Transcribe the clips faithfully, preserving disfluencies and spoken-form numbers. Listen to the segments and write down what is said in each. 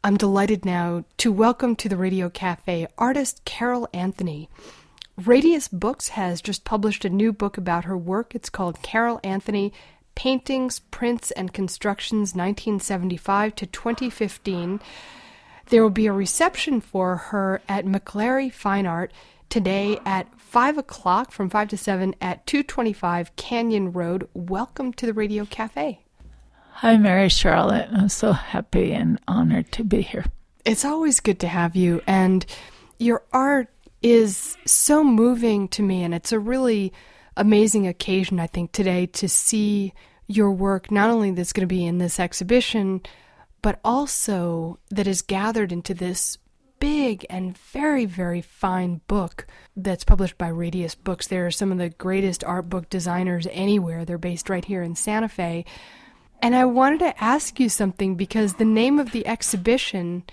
I'm delighted now to welcome to the Radio Cafe artist Carol Anthony. Radius Books has just published a new book about her work. It's called Carol Anthony, Paintings, Prints, and Constructions nineteen seventy-five to twenty fifteen. There will be a reception for her at McLary Fine Art today at five o'clock, from five to seven, at two twenty-five Canyon Road. Welcome to the Radio Cafe. Hi, Mary Charlotte. I'm so happy and honored to be here. It's always good to have you, and your art is so moving to me, and it's a really amazing occasion, I think, today to see your work, not only that's going to be in this exhibition, but also that is gathered into this big and very, very fine book that's published by Radius Books. There are some of the greatest art book designers anywhere. They're based right here in Santa Fe. And I wanted to ask you something because the name of the exhibition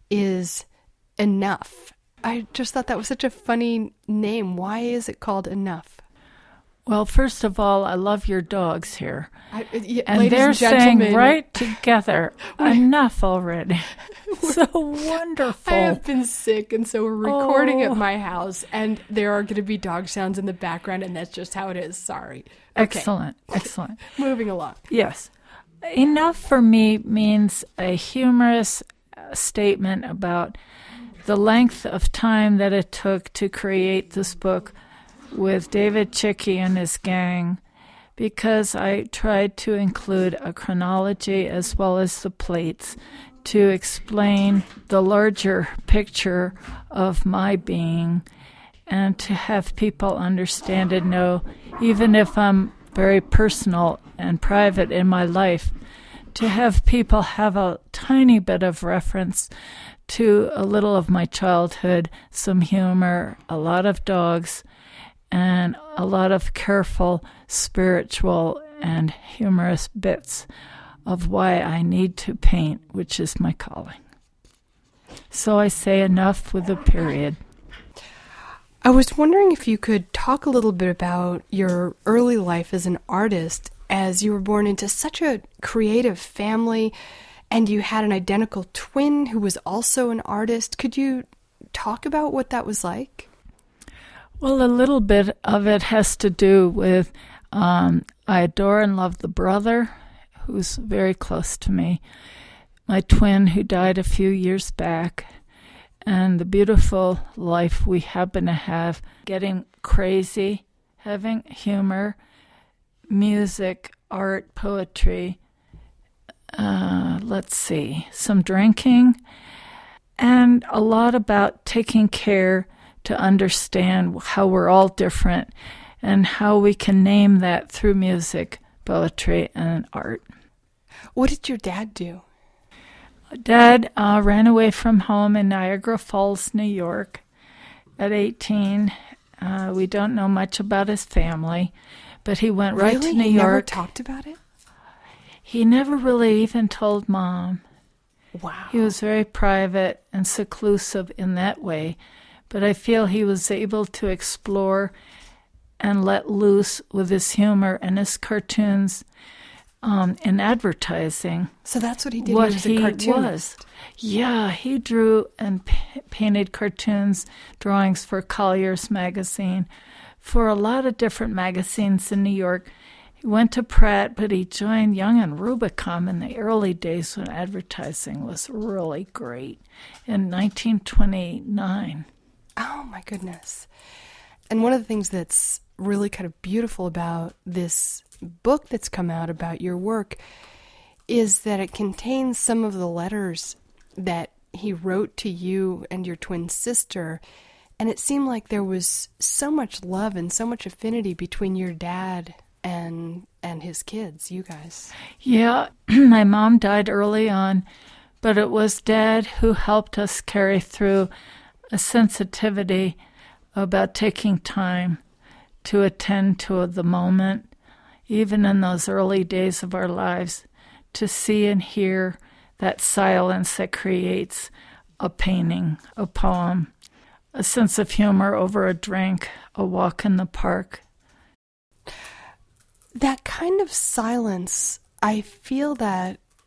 is Enough. I just thought that was such a funny name. Why is it called Enough? Well, first of all, I love your dogs here. I, yeah, and they're and saying right together, enough already. So wonderful. I have been sick, and so we're recording oh. at my house, and there are going to be dog sounds in the background, and that's just how it is. Sorry. Okay. Excellent, excellent. Moving along. Yes. Enough for me means a humorous statement about the length of time that it took to create this book with David Chickie and his gang, because I tried to include a chronology as well as the plates to explain the larger picture of my being and to have people understand and know, even if I'm very personal and private in my life, to have people have a tiny bit of reference to a little of my childhood, some humor, a lot of dogs, and a lot of careful spiritual and humorous bits of why I need to paint, which is my calling. So I say enough with a period. I was wondering if you could talk a little bit about your early life as an artist, as you were born into such a creative family, and you had an identical twin who was also an artist. Could you talk about what that was like? Well, a little bit of it has to do with um, I adore and love the brother who's very close to me, my twin who died a few years back, and the beautiful life we happen to have, getting crazy, having humor, music, art, poetry, uh, let's see, some drinking, and a lot about taking care to understand how we're all different and how we can name that through music, poetry, and art. What did your dad do? Dad uh, ran away from home in Niagara Falls, New York at eighteen. Uh, we don't know much about his family, but he went right really? to New he York. He never talked about it? He never really even told Mom. Wow. He was very private and seclusive in that way, but I feel he was able to explore and let loose with his humor and his cartoons um, in advertising. So that's what he did. What he was he a cartoonist. Was. Yeah, he drew and p- painted cartoons, drawings for Collier's magazine, for a lot of different magazines in New York. He went to Pratt, but he joined Young and Rubicon in the early days when advertising was really great in nineteen twenty-nine. Oh, my goodness. And one of the things that's really kind of beautiful about this book that's come out about your work is that it contains some of the letters that he wrote to you and your twin sister. And it seemed like there was so much love and so much affinity between your dad and and his kids, you guys. Yeah, my mom died early on, but it was Dad who helped us carry through a sensitivity about taking time to attend to the moment, even in those early days of our lives, to see and hear that silence that creates a painting, a poem, a sense of humor over a drink, a walk in the park. That kind of silence, I feel that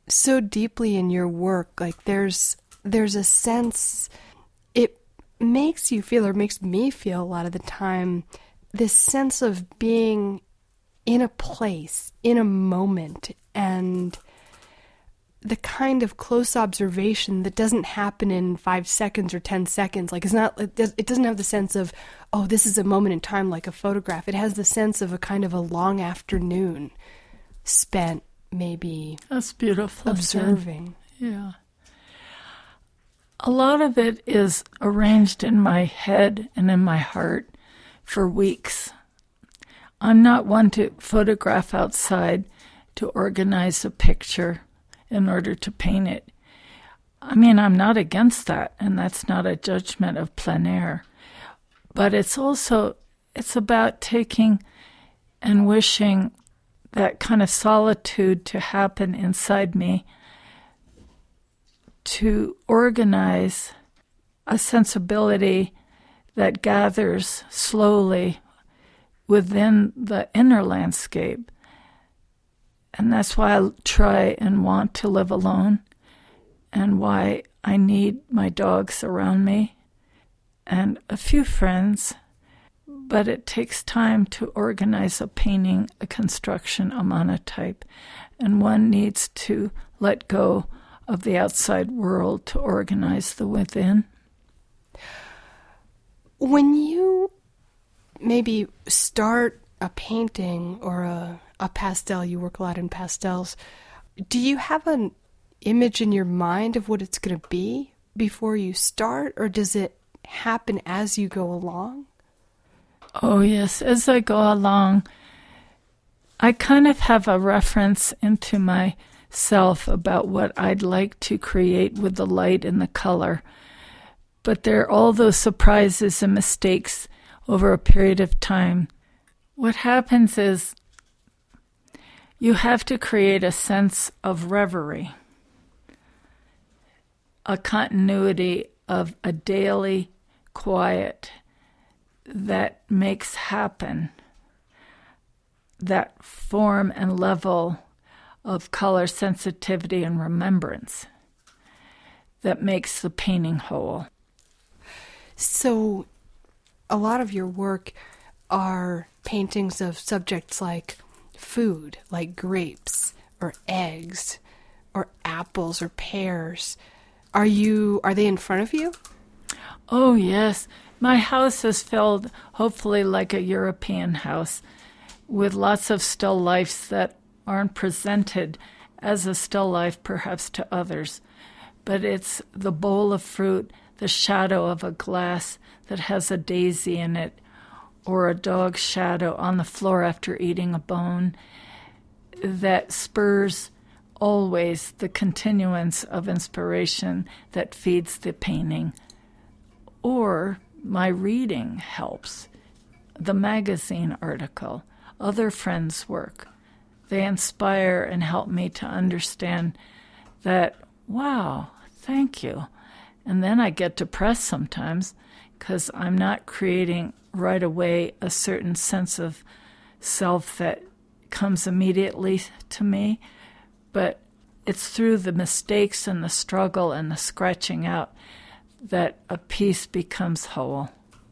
so deeply in your work. Like there's there's a sense, it makes you feel, or makes me feel a lot of the time, this sense of being in a place, in a moment, and the kind of close observation that doesn't happen in five seconds or ten seconds. Like it's not, it, does, it doesn't have the sense of, oh, this is a moment in time like a photograph. It has the sense of a kind of a long afternoon spent maybe That's beautiful. observing. Yeah. A lot of it is arranged in my head and in my heart for weeks. I'm not one to photograph outside to organize a picture in order to paint it. I mean, I'm not against that, and that's not a judgment of plein air. But it's also, it's about taking and wishing that kind of solitude to happen inside me, to organize a sensibility that gathers slowly within the inner landscape. And that's why I try and want to live alone, and why I need my dogs around me and a few friends. But it takes time to organize a painting, a construction, a monotype, and one needs to let go of the outside world to organize the within. When you maybe start a painting or a, a pastel, you work a lot in pastels, do you have an image in your mind of what it's going to be before you start, or does it happen as you go along? Oh, yes. As I go along, I kind of have a reference into myself about what I'd like to create with the light and the color. But there are all those surprises and mistakes over a period of time. What happens is you have to create a sense of reverie, a continuity of a daily quiet that makes happen that form and level of color sensitivity and remembrance that makes the painting whole. So a lot of your work are paintings of subjects like food, like grapes or eggs or apples or pears. Are you, are they in front of you? Oh, yes. My house is filled, hopefully like a European house, with lots of still lifes that aren't presented as a still life perhaps to others. But it's the bowl of fruit, the shadow of a glass that has a daisy in it, or a dog's shadow on the floor after eating a bone, that spurs always the continuance of inspiration that feeds the painting. Or my reading helps. The magazine article, other friends' work. They inspire and help me to understand that, wow, thank you. And then I get depressed sometimes because I'm not creating right away a certain sense of self that comes immediately to me, but it's through the mistakes and the struggle and the scratching out that a piece becomes whole.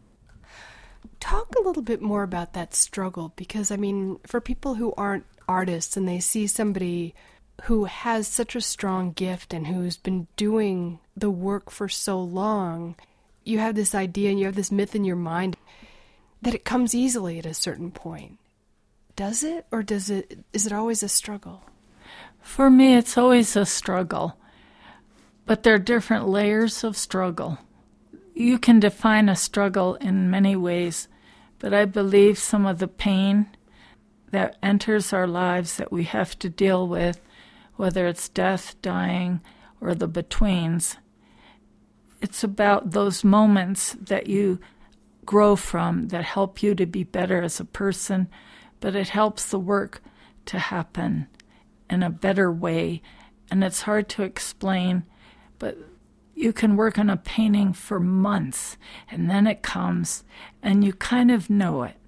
Talk a little bit more about that struggle, because, I mean, for people who aren't artists and they see somebody who has such a strong gift and who's been doing the work for so long, you have this idea and you have this myth in your mind that it comes easily at a certain point. Does it, or does it, is it always a struggle? For me, it's always a struggle, but there are different layers of struggle. You can define a struggle in many ways, but I believe some of the pain that enters our lives that we have to deal with, whether it's death, dying, or the betweens, it's about those moments that you grow from that help you to be better as a person, but it helps the work to happen in a better way. And it's hard to explain, but you can work on a painting for months, and then it comes, and you kind of know it.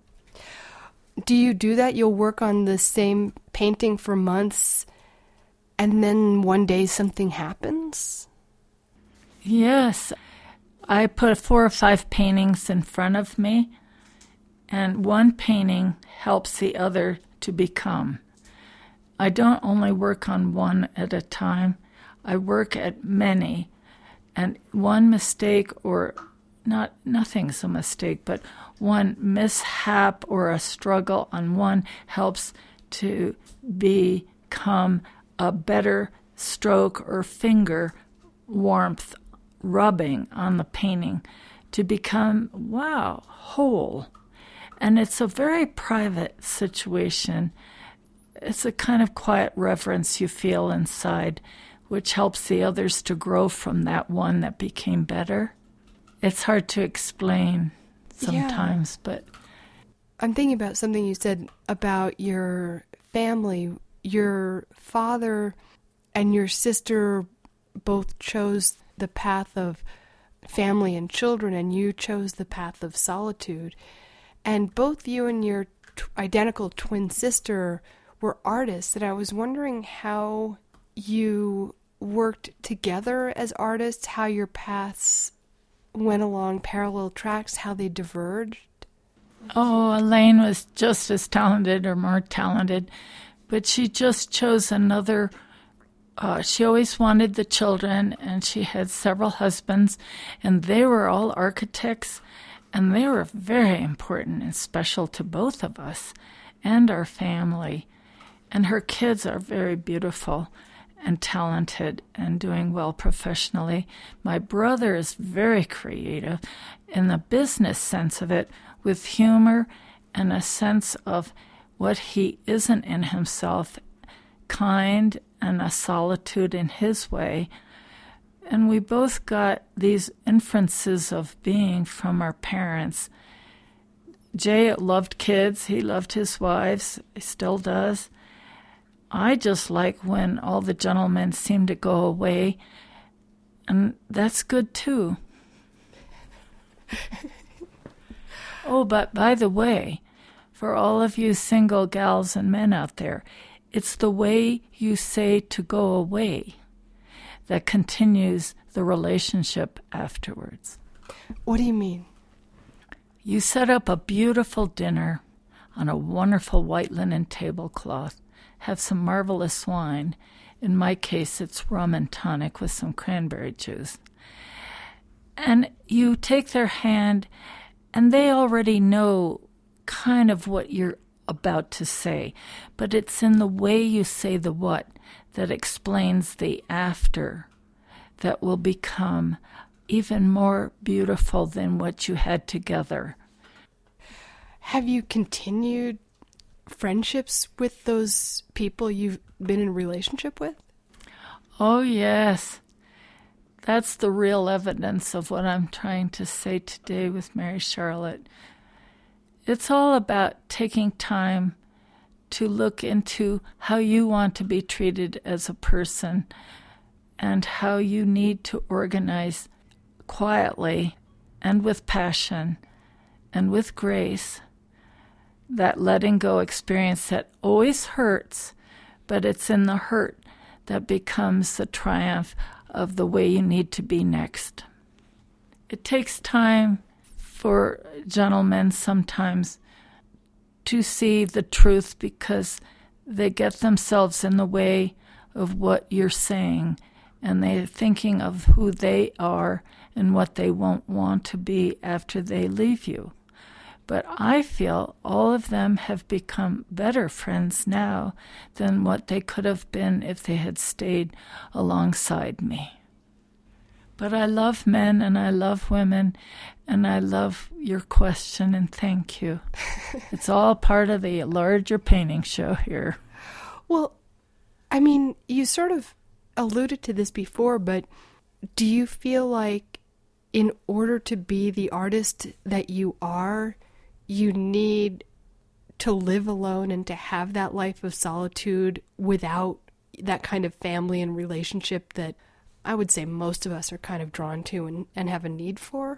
Do you do that? You'll work on the same painting for months, and then one day something happens? Yes. I put four or five paintings in front of me, and one painting helps the other to become. I don't only work on one at a time. I work at many, and one mistake, or not nothing's a mistake, but one mishap or a struggle on one helps to become a better stroke or finger warmth rubbing on the painting to become, wow, whole. And it's a very private situation. It's a kind of quiet reverence you feel inside, which helps the others to grow from that one that became better. It's hard to explain sometimes, yeah. But I'm thinking about something you said about your family. Your father and your sister both chose the path of family and children, and you chose the path of solitude. And both you and your t- identical twin sister were artists, and I was wondering how you worked together as artists, how your paths went along parallel tracks, how they diverged. Oh, Elaine was just as talented or more talented, but she just chose another. Uh, she always wanted the children, and she had several husbands, and they were all architects, and they were very important and special to both of us and our family. And her kids are very beautiful and talented and doing well professionally. My brother is very creative in the business sense of it, with humor and a sense of what he isn't in himself, kind and a solitude in his way. And we both got these inferences of being from our parents. Jay loved kids. He loved his wives. He still does. I just like when all the gentlemen seem to go away, and that's good too. Oh, but by the way, for all of you single gals and men out there, it's the way you say to go away that continues the relationship afterwards. What do you mean? You set up a beautiful dinner on a wonderful white linen tablecloth, have some marvelous wine. In my case, it's rum and tonic with some cranberry juice. And you take their hand, and they already know kind of what you're about to say, but it's in the way you say the what that explains the after that will become even more beautiful than what you had together. Have you continued friendships with those people you've been in a relationship with? Oh, yes. That's the real evidence of what I'm trying to say today with Mary Charlotte. It's all about taking time to look into how you want to be treated as a person and how you need to organize quietly and with passion and with grace that letting go experience that always hurts, but it's in the hurt that becomes the triumph of the way you need to be next. It takes time for gentlemen sometimes to see the truth because they get themselves in the way of what you're saying, and they're thinking of who they are and what they won't want to be after they leave you. But I feel all of them have become better friends now than what they could have been if they had stayed alongside me. But I love men and I love women, and I love your question, and thank you. It's all part of the larger painting show here. Well, I mean, you sort of alluded to this before, but do you feel like in order to be the artist that you are, you need to live alone and to have that life of solitude without that kind of family and relationship that I would say most of us are kind of drawn to and, and have a need for?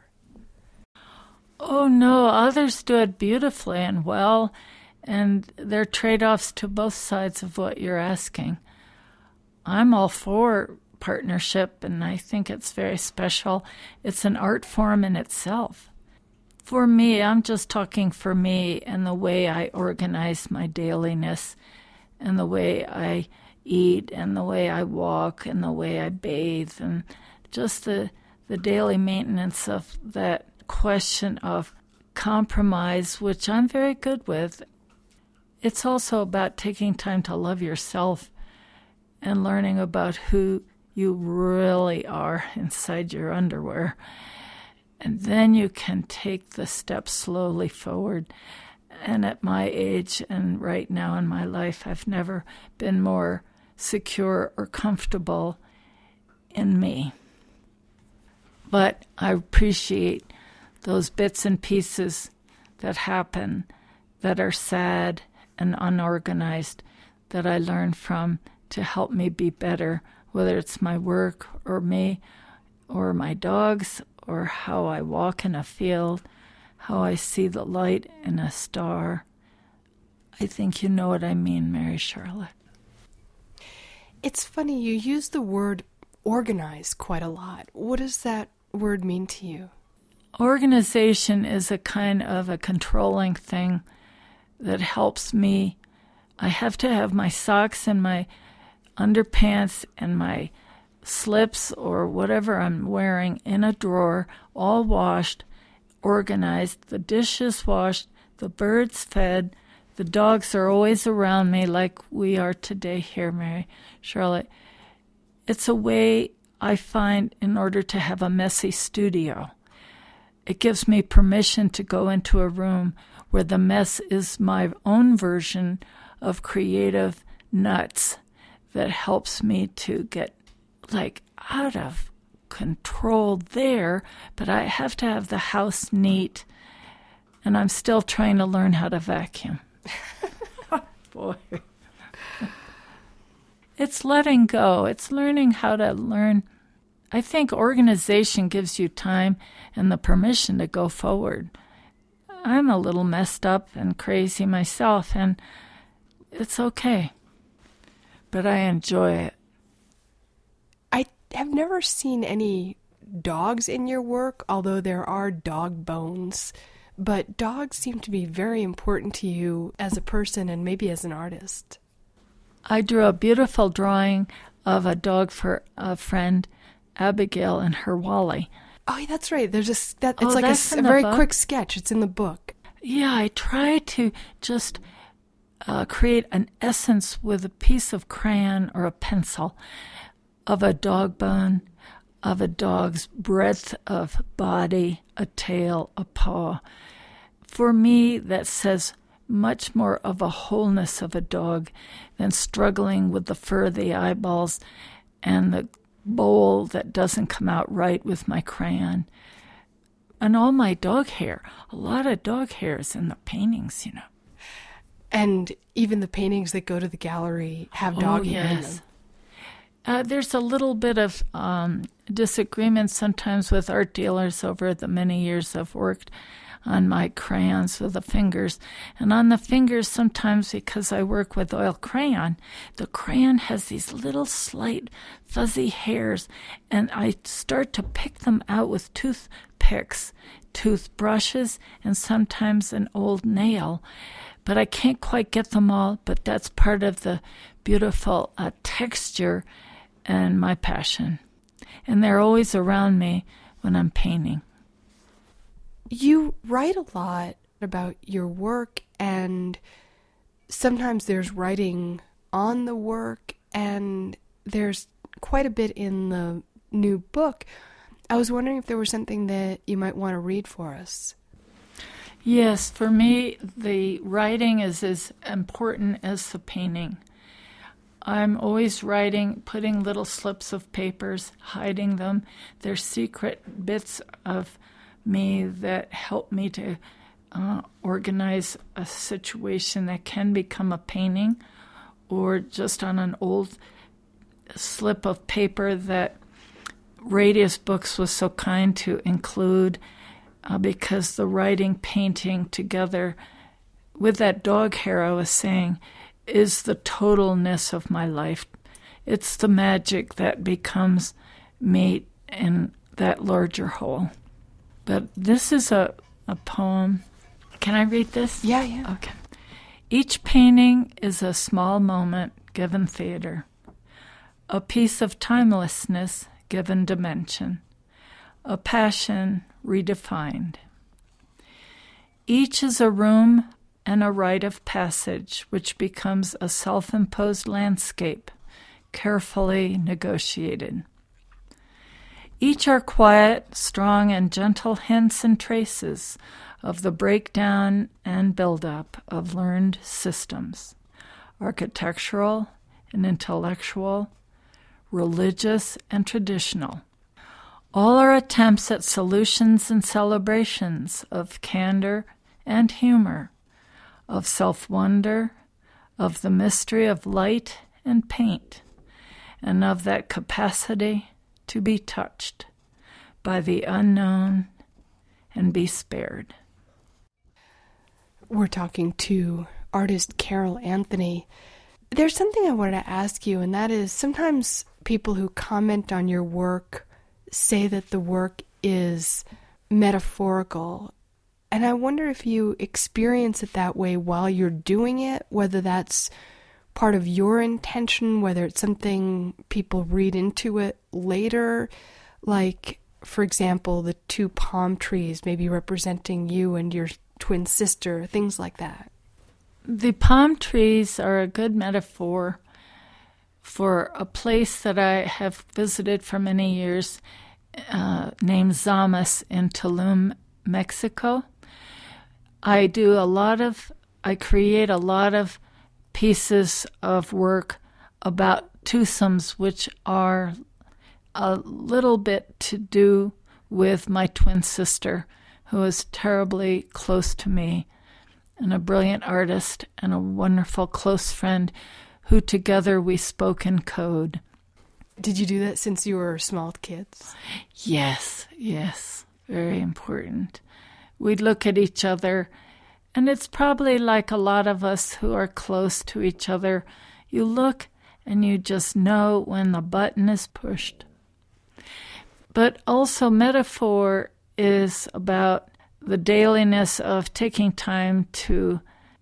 Oh, no, others do it beautifully and well, and there are trade-offs to both sides of what you're asking. I'm all for partnership, and I think it's very special. It's an art form in itself. For me, I'm just talking for me and the way I organize my dailiness and the way I eat and the way I walk and the way I bathe and just the, the daily maintenance of that question of compromise, which I'm very good with. It's also about taking time to love yourself and learning about who you really are inside your underwear. And then you can take the steps slowly forward. And at my age and right now in my life, I've never been more secure or comfortable in me. But I appreciate those bits and pieces that happen that are sad and unorganized that I learn from to help me be better, whether it's my work or me or my dogs or how I walk in a field, how I see the light in a star. I think you know what I mean, Mary Charlotte. It's funny, you use the word organize quite a lot. What does that word mean to you? Organization is a kind of a controlling thing that helps me. I have to have my socks and my underpants and my slips or whatever I'm wearing in a drawer, all washed, organized, the dishes washed, the birds fed, the dogs are always around me like we are today here, Mary Charlotte. It's a way I find in order to have a messy studio. It gives me permission to go into a room where the mess is my own version of creative nuts that helps me to get like out of control there, but I have to have the house neat, and I'm still trying to learn how to vacuum. Boy. It's letting go. It's learning how to learn. I think organization gives you time and the permission to go forward. I'm a little messed up and crazy myself, and it's okay. But I enjoy it. I have never seen any dogs in your work, although there are dog bones. But dogs seem to be very important to you as a person and maybe as an artist. I drew a beautiful drawing of a dog for a friend, Abigail, and her Wally. Oh, that's right. There's a that. It's oh, like a, a very book? quick sketch. It's in the book. Yeah, I try to just uh, create an essence with a piece of crayon or a pencil of a dog bone, of a dog's breadth of body, a tail, a paw. For me, that says much more of a wholeness of a dog than struggling with the fur, the eyeballs, and the bowl that doesn't come out right with my crayon. And all my dog hair, a lot of dog hairs in the paintings, you know. And even the paintings that go to the gallery have dog oh, hair yes. in them. Uh, there's a little bit of um, disagreement sometimes with art dealers over the many years I've worked on my crayons with the fingers. And on the fingers, sometimes because I work with oil crayon, the crayon has these little slight fuzzy hairs, and I start to pick them out with toothpicks, toothbrushes, and sometimes an old nail. But I can't quite get them all, but that's part of the beautiful uh, texture and my passion. And they're always around me when I'm painting. You write a lot about your work, and sometimes there's writing on the work, and there's quite a bit in the new book. I was wondering if there was something that you might want to read for us. Yes, for me, the writing is as important as the painting. I'm always writing, putting little slips of papers, hiding them. They're secret bits of me that help me to uh, organize a situation that can become a painting, or just on an old slip of paper that Radius Books was so kind to include, uh, because the writing, painting together with that dog hair I was saying is the totalness of my life. It's the magic that becomes meat in that larger whole. But this is a, a poem. Can I read this? Yeah, yeah. Okay. Each painting is a small moment given theater, a piece of timelessness given dimension, a passion redefined. Each is a room and a rite of passage which becomes a self-imposed landscape, carefully negotiated. Each are quiet, strong, and gentle hints and traces of the breakdown and buildup of learned systems, architectural and intellectual, religious and traditional. All are attempts at solutions and celebrations of candor and humor, of self-wonder, of the mystery of light and paint, and of that capacity to be touched by the unknown and be spared. We're talking to artist Carol Anthony. There's something I wanted to ask you, and that is sometimes people who comment on your work say that the work is metaphorical. And I wonder if you experience it that way while you're doing it, whether that's part of your intention, whether it's something people read into it later, like, for example, the two palm trees maybe representing you and your twin sister, things like that. The palm trees are a good metaphor for a place that I have visited for many years uh, named Zamas in Tulum, Mexico. I do a lot of, I create a lot of pieces of work about twosomes, which are a little bit to do with my twin sister, who is terribly close to me, and a brilliant artist and a wonderful close friend who together we spoke in code. Did you do that since you were small kids? Yes, yes, very important. We'd look at each other, and it's probably like a lot of us who are close to each other. You look and you just know when the button is pushed. But also metaphor is about the dailiness of taking time to,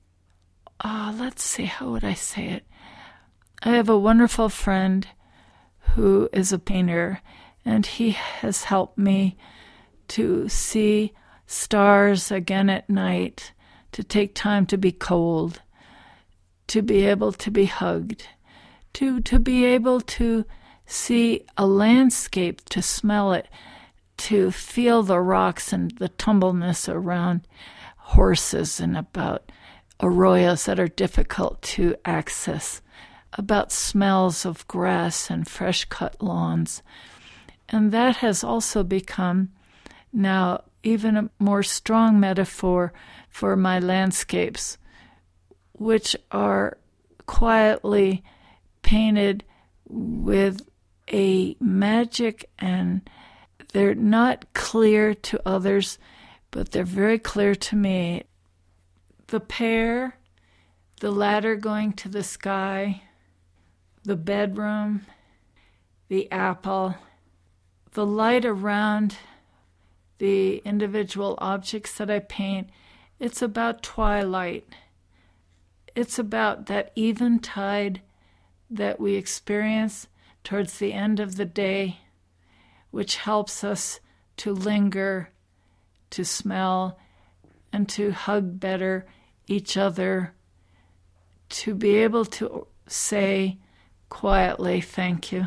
uh, let's see, how would I say it? I have a wonderful friend who is a painter, and he has helped me to see stars again at night, to take time to be cold, to be able to be hugged, to, to be able to see a landscape, to smell it, to feel the rocks and the tumbleness around horses and about arroyos that are difficult to access, about smells of grass and fresh-cut lawns. And that has also become now even a more strong metaphor for my landscapes, which are quietly painted with a magic, and they're not clear to others, but they're very clear to me. The pear, the ladder going to the sky, the bedroom, the apple, the light around the individual objects that I paint. It's about twilight. It's about that eventide that we experience towards the end of the day, which helps us to linger, to smell, and to hug better each other, to be able to say quietly, thank you.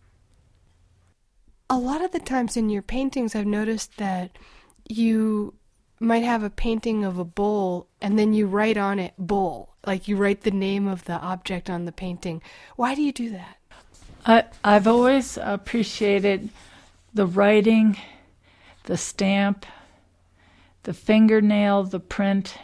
A lot of the times in your paintings, I've noticed that you might have a painting of a bull and then you write on it bull, like you write the name of the object on the painting. Why do you do that? I, I've always appreciated the writing, the stamp, the fingernail, the print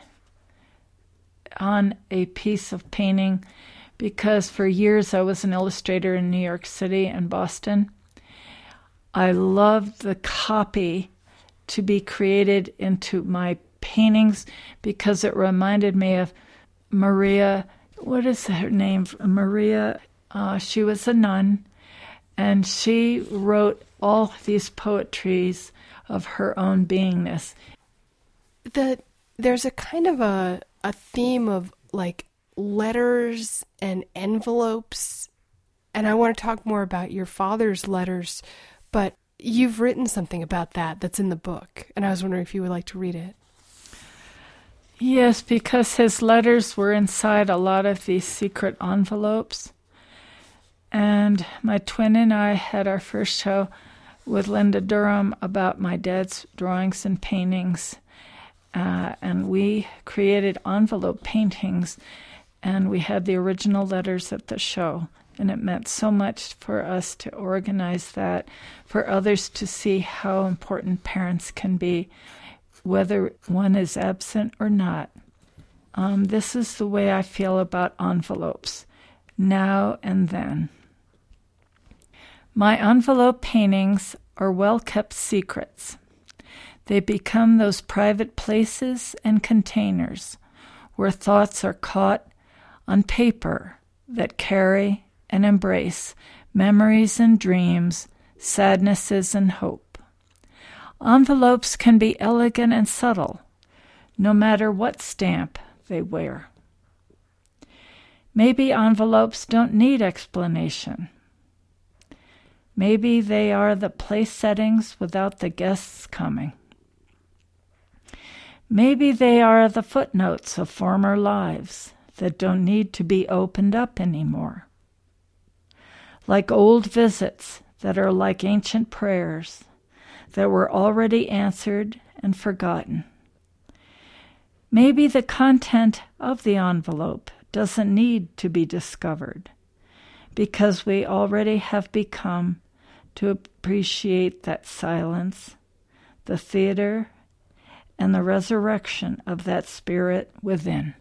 on a piece of painting, because for years I was an illustrator in New York City and Boston. I loved the copy to be created into my paintings because it reminded me of Maria, what is her name? Maria Uh, she was a nun, and she wrote all these poetries of her own beingness. The there's a kind of a a theme of like letters and envelopes, and I want to talk more about your father's letters, but you've written something about that that's in the book, and I was wondering if you would like to read it. Yes, because his letters were inside a lot of these secret envelopes. And my twin and I had our first show with Linda Durham about my dad's drawings and paintings. Uh, and we created envelope paintings, and we had the original letters at the show. And it meant so much for us to organize that, for others to see how important parents can be, whether one is absent or not. Um, this is the way I feel about envelopes, now and then. My envelope paintings are well-kept secrets. They become those private places and containers where thoughts are caught on paper that carry and embrace memories and dreams, sadnesses and hope. Envelopes can be elegant and subtle, no matter what stamp they wear. Maybe envelopes don't need explanation. Maybe they are the place settings without the guests coming. Maybe they are the footnotes of former lives that don't need to be opened up anymore. Like old visits that are like ancient prayers that were already answered and forgotten. Maybe the content of the envelope doesn't need to be discovered because we already have become to appreciate that silence, the theater, and the resurrection of that spirit within.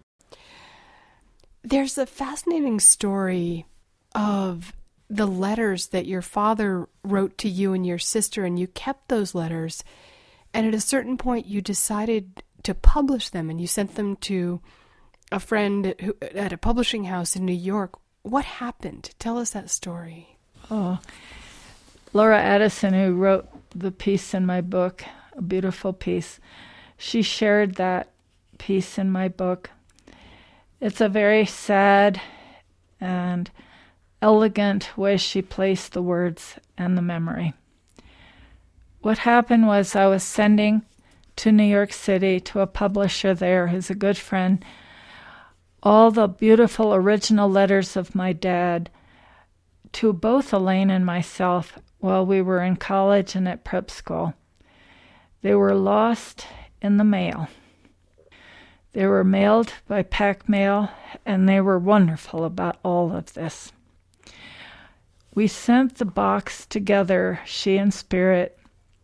There's a fascinating story of the letters that your father wrote to you and your sister, and you kept those letters, and at a certain point you decided to publish them, and you sent them to a friend who, at a publishing house in New York. What happened? Tell us that story. Oh, Laura Addison, who wrote the piece in my book, a beautiful piece, she shared that piece in my book. It's a very sad and elegant way she placed the words and the memory. What happened was I was sending to New York City to a publisher there who's a good friend all the beautiful original letters of my dad to both Elaine and myself while we were in college and at prep school. They were lost in the mail. They were mailed by pack mail, and they were wonderful about all of this. We sent the box together, she and Spirit,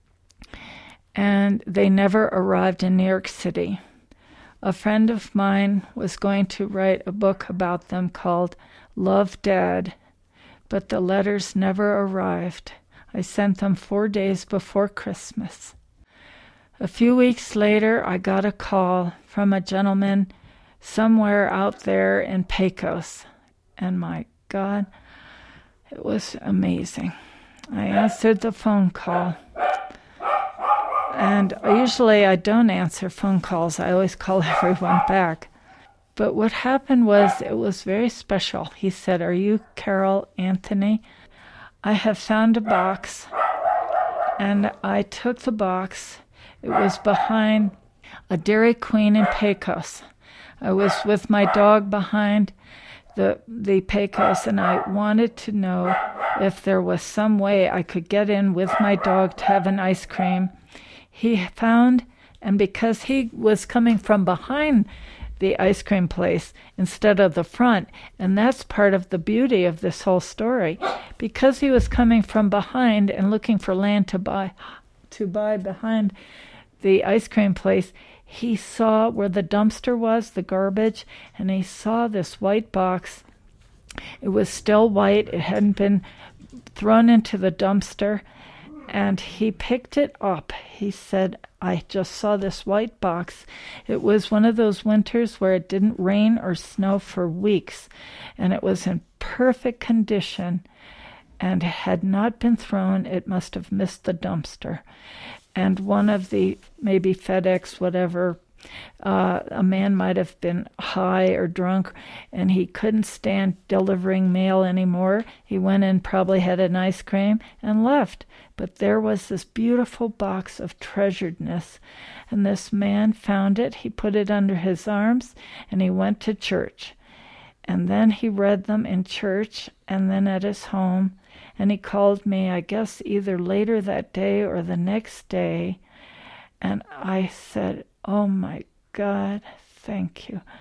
and they never arrived in New York City. A friend of mine was going to write a book about them called Love, Dad, but the letters never arrived. I sent them four days before Christmas. A few weeks later, I got a call from a gentleman somewhere out there in Pecos, and my God, it was amazing. I answered the phone call. And usually I don't answer phone calls. I always call everyone back. But what happened was it was very special. He said, "Are you Carol Anthony? I have found a box." And I took the box. It was behind a Dairy Queen in Pecos. I was with my dog behind the the Pecos, and I wanted to know if there was some way I could get in with my dog to have an ice cream. He found, and because he was coming from behind the ice cream place instead of the front, and that's part of the beauty of this whole story, because he was coming from behind and looking for land to buy, to buy behind the ice cream place, he saw where the dumpster was, the garbage, and he saw this white box. It was still white. It hadn't been thrown into the dumpster. And he picked it up. He said, "I just saw this white box." It was one of those winters where it didn't rain or snow for weeks, and it was in perfect condition, and had not been thrown, it must have missed the dumpster. And one of the, maybe FedEx, whatever, uh, a man might have been high or drunk, and he couldn't stand delivering mail anymore. He went in, probably had an ice cream, and left. But there was this beautiful box of treasuredness, and this man found it. He put it under his arms, and he went to church. And then he read them in church, and then at his home. And he called me, I guess, either later that day or the next day. And I said, oh, my God, thank you.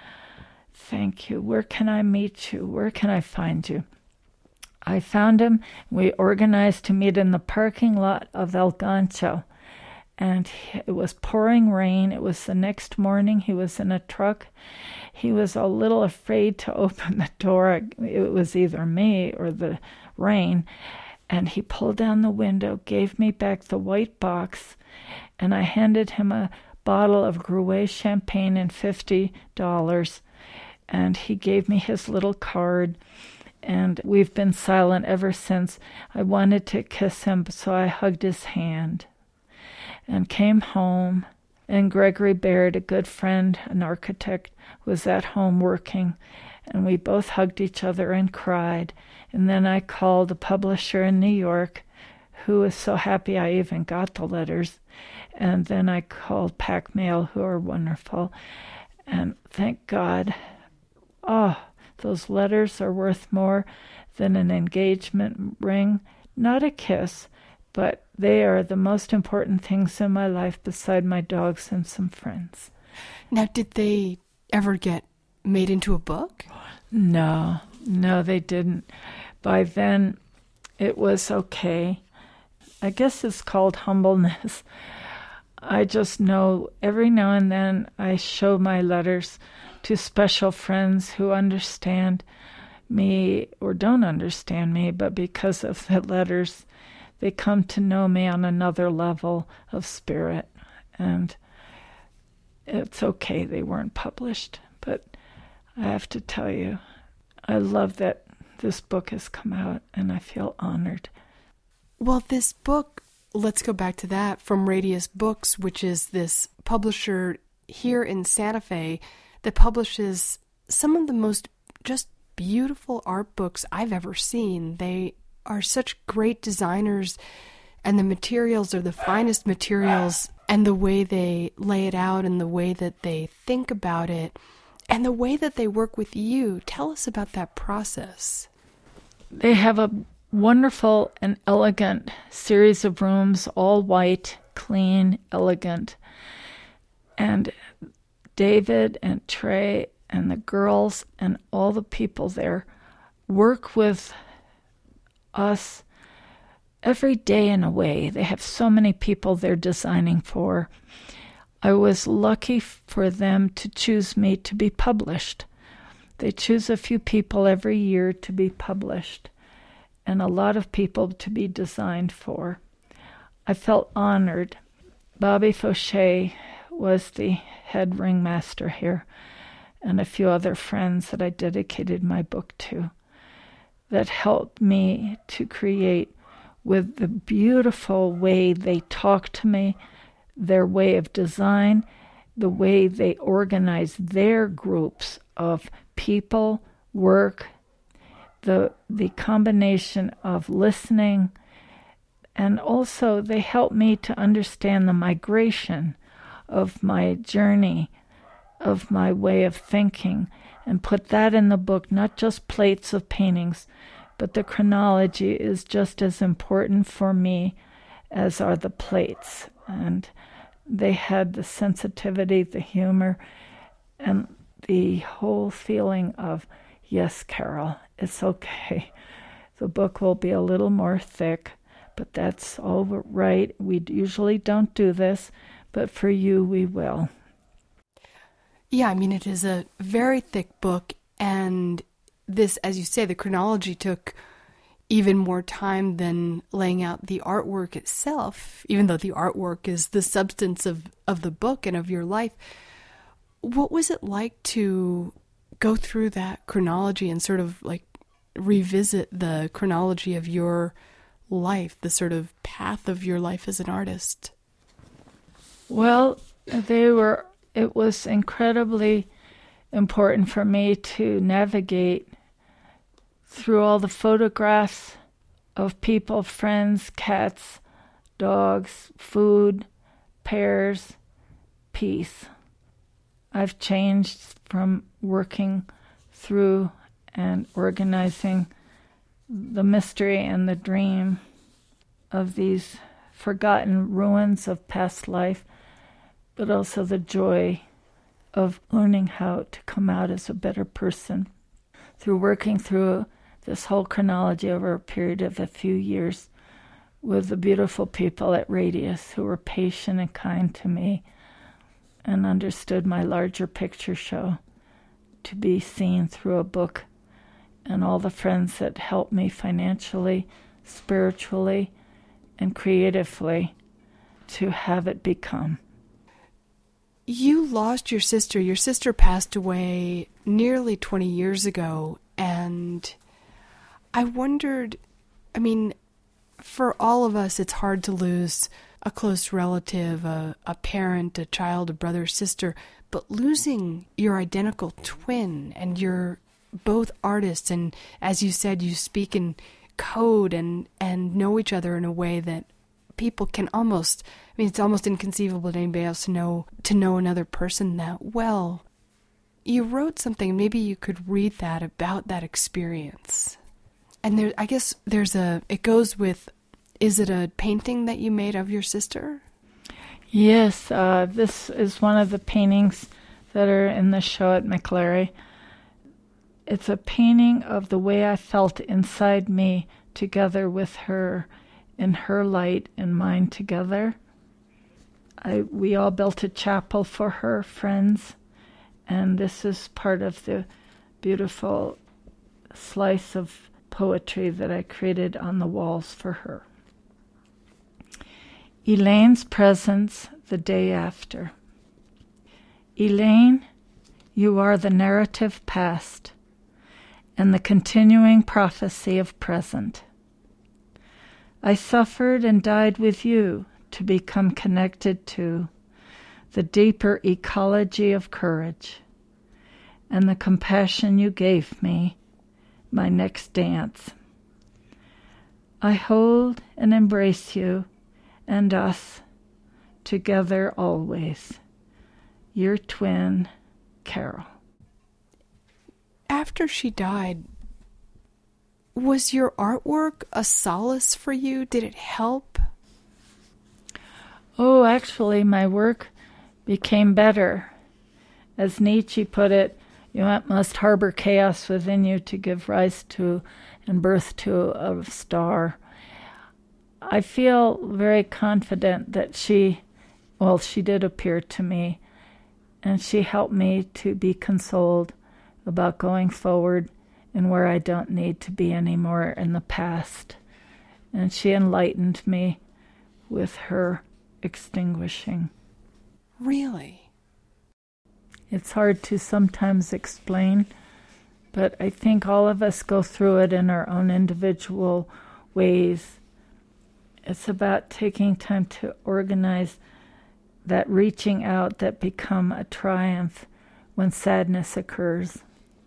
Thank you. Where can I meet you? Where can I find you? I found him. We organized to meet in the parking lot of El Gancho. And it was pouring rain. It was the next morning. He was in a truck. He was a little afraid to open the door. It was either me or the rain. And he pulled down the window, gave me back the white box, and I handed him a bottle of Gruet champagne and fifty dollars. And he gave me his little card. And we've been silent ever since. I wanted to kiss him, so I hugged his hand. And came home, and Gregory Baird, a good friend, an architect, was at home working, and we both hugged each other and cried. And then I called a publisher in New York, who was so happy I even got the letters. And then I called Pack Mail, who are wonderful. And thank God, oh, those letters are worth more than an engagement ring. Not a kiss, but they are the most important things in my life beside my dogs and some friends. Now, did they ever get made into a book? No, no, they didn't. By then, it was okay. I guess it's called humbleness. I just know every now and then I show my letters to special friends who understand me or don't understand me, but because of the letters, they come to know me on another level of spirit. And it's okay they weren't published, but I have to tell you, I love that this book has come out, and I feel honored. Well, this book, let's go back to that, from Radius Books, which is this publisher here in Santa Fe that publishes some of the most just beautiful art books I've ever seen. They are such great designers, and the materials are the finest materials, and the way they lay it out and the way that they think about it and the way that they work with you. Tell us about that process. They have a wonderful and elegant series of rooms, all white, clean, elegant. And David and Trey and the girls and all the people there work with us every day in a way. They have so many people they're designing for. I was lucky for them to choose me to be published. They choose a few people every year to be published, and a lot of people to be designed for. I felt honored. Bobby Fauché was the head ringmaster here, and a few other friends that I dedicated my book to, that helped me to create, with the beautiful way they talk to me, their way of design, the way they organize their groups of people, work, the the combination of listening, and also they help me to understand the migration of my journey, of my way of thinking, and put that in the book, not just plates of paintings, but the chronology is just as important for me as are the plates. And they had the sensitivity, the humor, and the whole feeling of, yes, Carol, it's okay. The book will be a little more thick, but that's all right. We usually don't do this, but for you, we will. Yeah, I mean, it is a very thick book, and this, as you say, the chronology took even more time than laying out the artwork itself, even though the artwork is the substance of, of the book and of your life. What was it like to go through that chronology and sort of like revisit the chronology of your life, the sort of path of your life as an artist? Well, they were, it was incredibly important for me to navigate through all the photographs of people, friends, cats, dogs, food, pears, peace. I've changed from working through and organizing the mystery and the dream of these forgotten ruins of past life, but also the joy of learning how to come out as a better person through working through this whole chronology over a period of a few years with the beautiful people at Radius who were patient and kind to me and understood my larger picture show to be seen through a book, and all the friends that helped me financially, spiritually, and creatively to have it become. You lost your sister. Your sister passed away nearly twenty years ago, and I wondered, I mean, for all of us, it's hard to lose a close relative, a, a parent, a child, a brother, sister, but losing your identical twin, and you're both artists, and as you said, you speak in code and, and know each other in a way that people can almost, I mean, it's almost inconceivable to anybody else to know, to know another person that well. You wrote something, maybe you could read that about that experience. And there, I guess there's a, it goes with, is it a painting that you made of your sister? Yes, uh, this is one of the paintings that are in the show at McLary. It's a painting of the way I felt inside me together with her, in her light and mine together. I, we all built a chapel for her, friends, and this is part of the beautiful slice of poetry that I created on the walls for her. Elaine's presence the day after. Elaine, you are the narrative past and the continuing prophecy of present. I suffered and died with you to become connected to the deeper ecology of courage and the compassion you gave me, my next dance. I hold and embrace you and us together always. Your twin, Carol. After she died, was your artwork a solace for you? Did it help? Oh, actually, my work became better. As Nietzsche put it, you must harbor chaos within you to give rise to and birth to a star. I feel very confident that she, well, she did appear to me, and she helped me to be consoled about going forward and where I don't need to be anymore in the past. And she enlightened me with her extinguishing. Really? It's hard to sometimes explain, but I think all of us go through it in our own individual ways. It's about taking time to organize that reaching out that become a triumph when sadness occurs.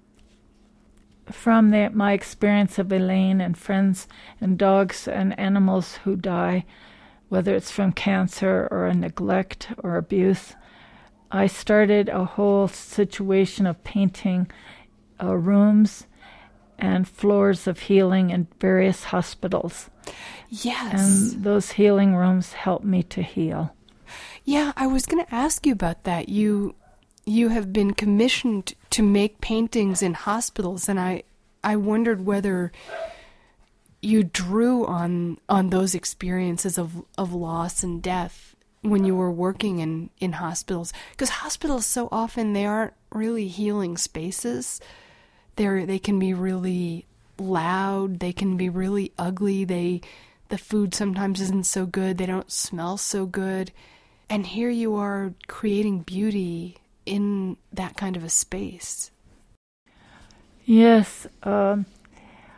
From the, my experience of Elaine and friends and dogs and animals who die, whether it's from cancer or a neglect or abuse, I started a whole situation of painting uh, rooms and floors of healing in various hospitals. Yes. And those healing rooms helped me to heal. Yeah, I was going to ask you about that. You you have been commissioned to make paintings in hospitals, and I, I wondered whether you drew on on those experiences of, of loss and death when you were working in, in hospitals. Because hospitals, so often, they aren't really healing spaces. They're, they can be really loud. They can be really ugly. They, the food sometimes isn't so good. They don't smell so good. And here you are creating beauty in that kind of a space. Yes. Um,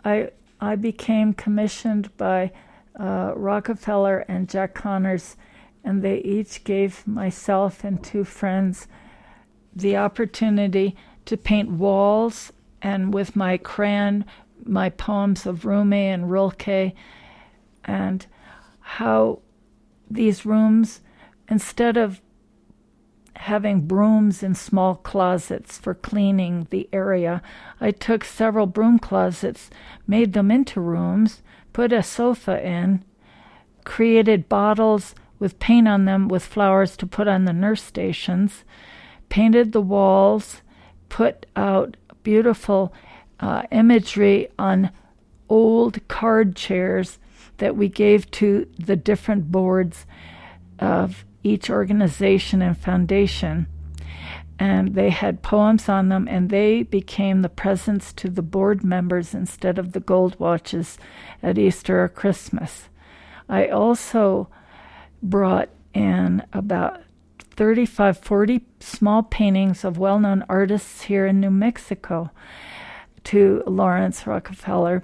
I I became commissioned by uh, Rockefeller and Jack Connors, and they each gave myself and two friends the opportunity to paint walls, and with my crayon, my poems of Rumi and Rilke, and how these rooms, instead of having brooms in small closets for cleaning the area, I took several broom closets, made them into rooms, put a sofa in, created bottles with paint on them with flowers to put on the nurse stations, painted the walls, put out beautiful uh, imagery on old card chairs that we gave to the different boards of each organization and foundation. And they had poems on them, and they became the presents to the board members instead of the gold watches at Easter or Christmas. I also brought in about thirty-five, forty small paintings of well-known artists here in New Mexico to Lawrence Rockefeller,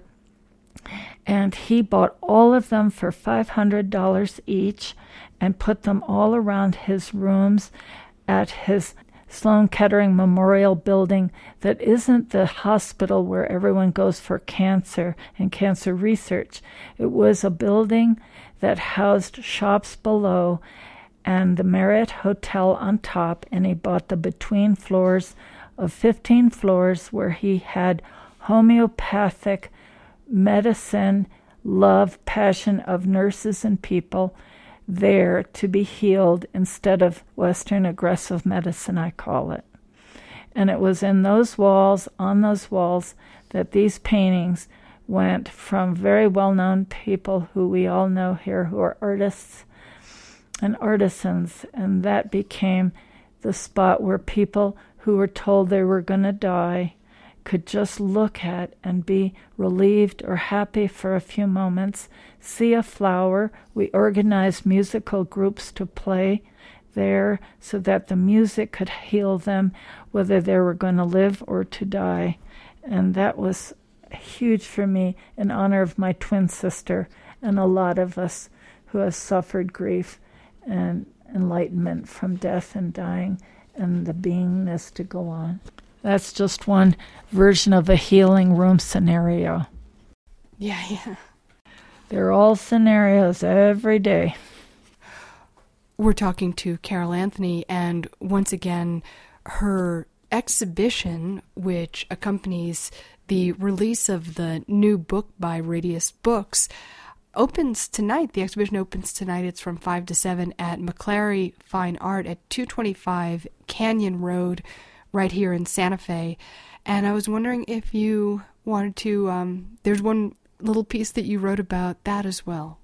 and he bought all of them for five hundred dollars each and put them all around his rooms at his Sloan Kettering Memorial Building that isn't the hospital where everyone goes for cancer and cancer research. It was a building that housed shops below and the Marriott Hotel on top, and he bought the between floors of fifteen floors where he had homeopathic medicine, love, passion of nurses and people there to be healed instead of Western aggressive medicine, I call it. And it was in those walls, on those walls, that these paintings went from very well-known people who we all know here who are artists and artisans, and that became the spot where people who were told they were going to die could just look at and be relieved or happy for a few moments, see a flower. We organized musical groups to play there so that the music could heal them, whether they were going to live or to die. And that was huge for me in honor of my twin sister and a lot of us who have suffered grief and enlightenment from death and dying and the beingness to go on. That's just one version of a healing room scenario. Yeah, yeah. They're all scenarios every day. We're talking to Carol Anthony, and once again, her exhibition, which accompanies the release of the new book by Radius Books, opens tonight. The exhibition opens tonight. It's from five to seven at McClary Fine Art at two twenty-five Canyon Road, right here in Santa Fe. And I was wondering if you wanted to, um, there's one little piece that you wrote about that as well.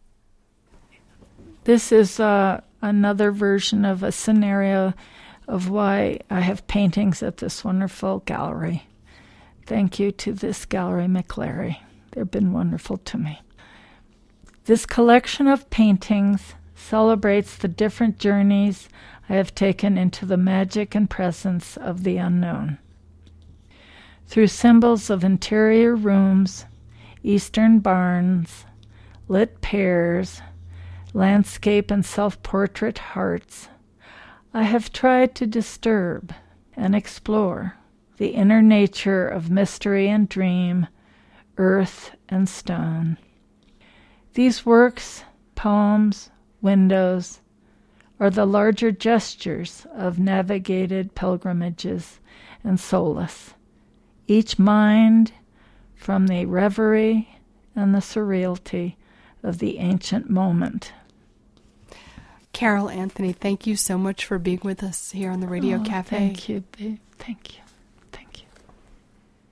This is uh, another version of a scenario of why I have paintings at this wonderful gallery. Thank you to this gallery, McClary. They've been wonderful to me. This collection of paintings celebrates the different journeys I have taken into the magic and presence of the unknown. Through symbols of interior rooms, eastern barns, lit pears, landscape and self-portrait hearts, I have tried to disturb and explore the inner nature of mystery and dream, earth and stone. These works, poems, windows, are the larger gestures of navigated pilgrimages and solace, each mined from the reverie and the surreality of the ancient moment. Carol Anthony, thank you so much for being with us here on the Radio oh, Cafe. Thank you, babe. Thank you.